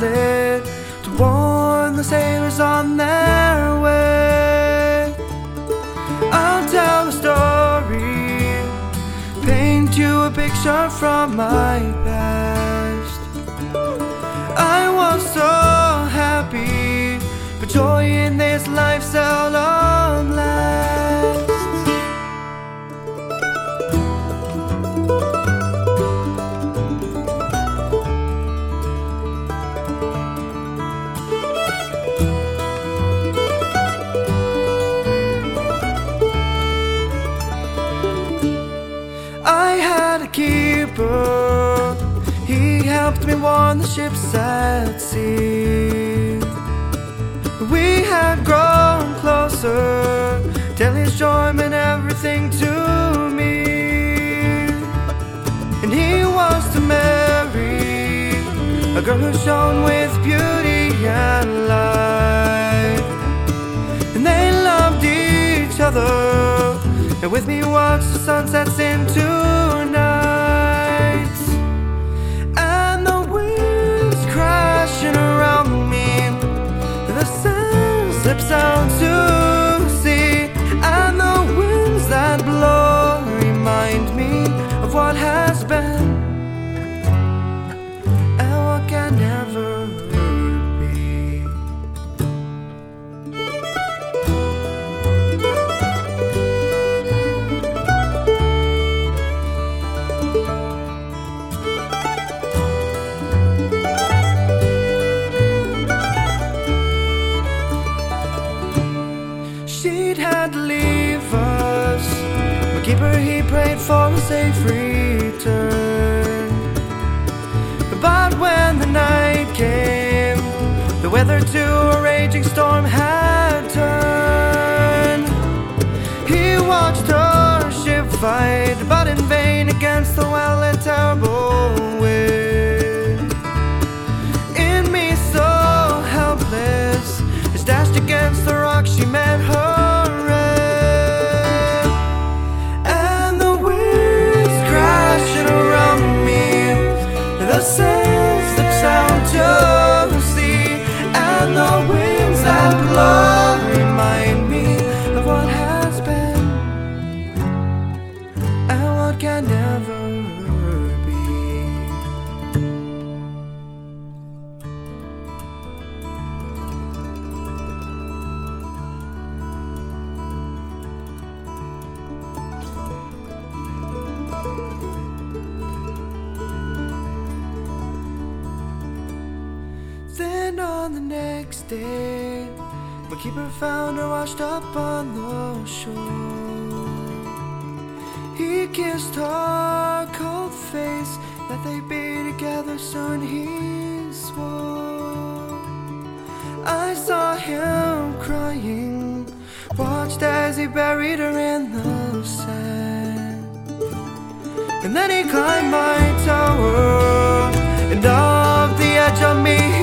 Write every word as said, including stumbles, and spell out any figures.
lit to warn the sailors on their way. I'll tell a story, paint you a picture from my past. I was so happy, but joy in this life seldom lasts. I had a keeper, he helped me warn the ships at sea. We had grown closer till his joy meant everything to me. And he was to marry a girl who shone with beauty and light. And they loved each other, and with me watched the sunsets into nights. And the winds crashing around me, the sails slips out to sea. And the winds that blow remind me of what has been and what can never be. She'd had to leave us, my keeper he prayed for a safe return. But when the night came, the weather to a raging storm had turned. He watched her ship fight, but in vain against the wild and terrible wind. In me so helpless, as dashed against the rock she met her end. And the winds crashing around me, the sails slips out to sea. And the winds that blow remind me of what has been and what can never be. Then on the next day, my keeper found her washed up on the shore. He kissed her cold face that they'd be together soon, he swore. I saw him crying, watched as he buried her in the sand. And then he climbed my tower, and off the edge of me